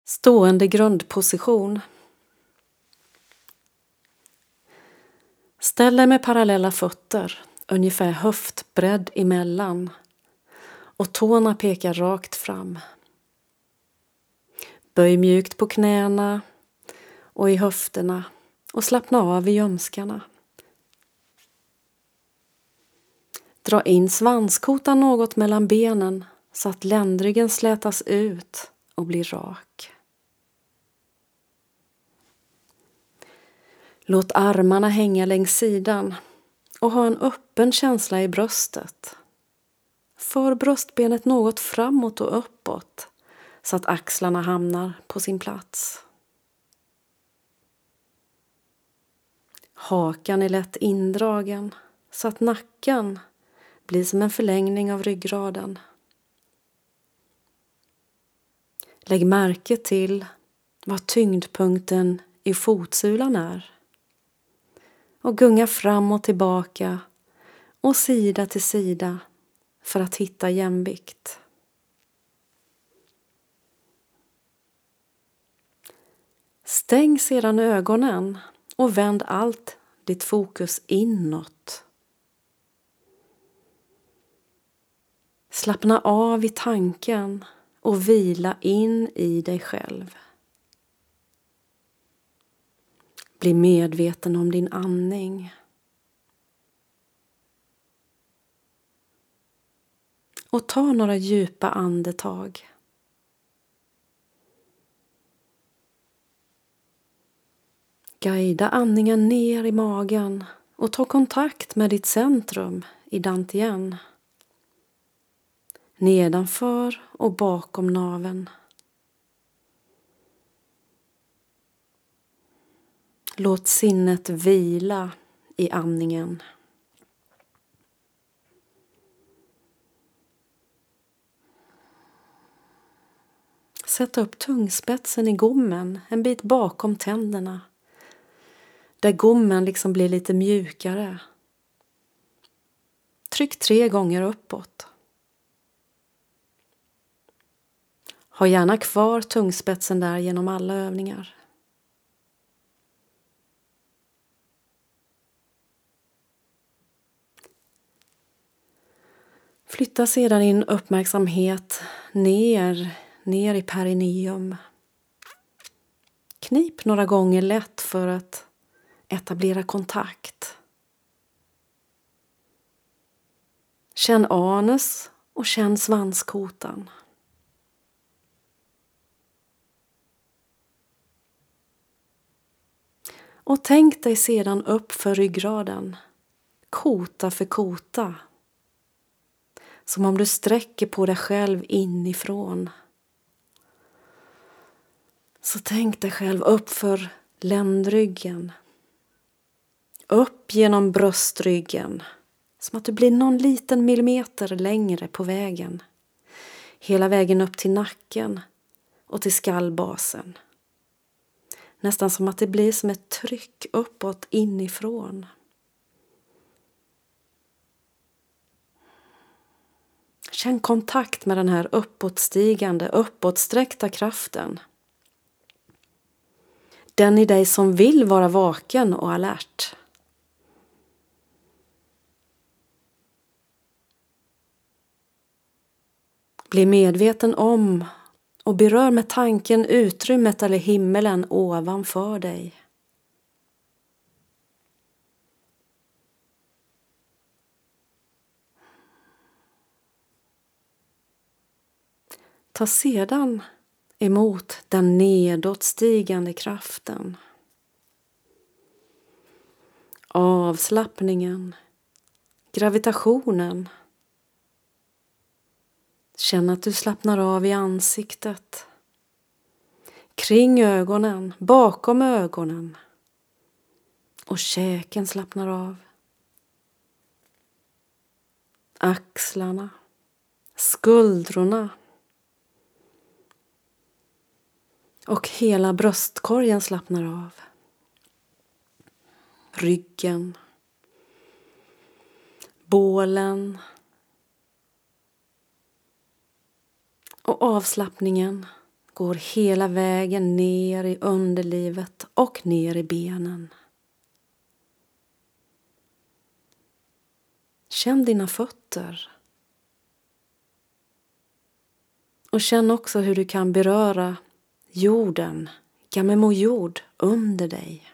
Stående grundposition. Ställ dig med parallella fötter, ungefär höftbredd emellan, och tårna pekar rakt fram. Böj mjukt på knäna och i höfterna och slappna av i ljumskarna. Dra in svanskotan något mellan benen så att ländryggen slätas ut och blir rak. Låt armarna hänga längs sidan och ha en öppen känsla i bröstet. För bröstbenet något framåt och uppåt så att axlarna hamnar på sin plats. Hakan är lätt indragen så att nacken blir som en förlängning av ryggraden. Lägg märke till vad tyngdpunkten i fotsulan är. Och gunga fram och tillbaka och sida till sida för att hitta jämvikt. Stäng sedan ögonen och vänd allt ditt fokus inåt. Slappna av i tanken och vila in i dig själv. Bli medveten om din andning. Och ta några djupa andetag. Guida andningen ner i magen och ta kontakt med ditt centrum i Dantian. Nedanför och bakom naveln. Låt sinnet vila i andningen. Sätt upp tungspetsen i gommen en bit bakom tänderna. Där gommen liksom blir lite mjukare. Tryck 3 gånger uppåt. Ha gärna kvar tungspetsen där genom alla övningar. Flytta sedan din uppmärksamhet ner i perineum. Knip några gånger lätt för att etablera kontakt. Känn anus och känn svanskotan. Och tänk dig sedan upp för ryggraden, kota för kota. Som om du sträcker på dig själv inifrån. Så tänk dig själv upp för ländryggen. Upp genom bröstryggen. Som att du blir någon liten millimeter längre på vägen. Hela vägen upp till nacken och till skallbasen. Nästan som att det blir som ett tryck uppåt inifrån. Känn kontakt med den här uppåtstigande, uppåtsträckta kraften. Den i dig som vill vara vaken och alert. Bli medveten om och berör med tanken utrymmet eller himmelen ovanför dig. Ta sedan emot den nedåtstigande kraften. Avslappningen, gravitationen. Känn att du slappnar av i ansiktet. Kring ögonen, bakom ögonen. Och käken slappnar av. Axlarna, skuldrorna. Och hela bröstkorgen slappnar av. Ryggen. Bålen. Och avslappningen går hela vägen ner i underlivet och ner i benen. Känn dina fötter. Och känn också hur du kan beröra jorden, Gamemo jord under dig.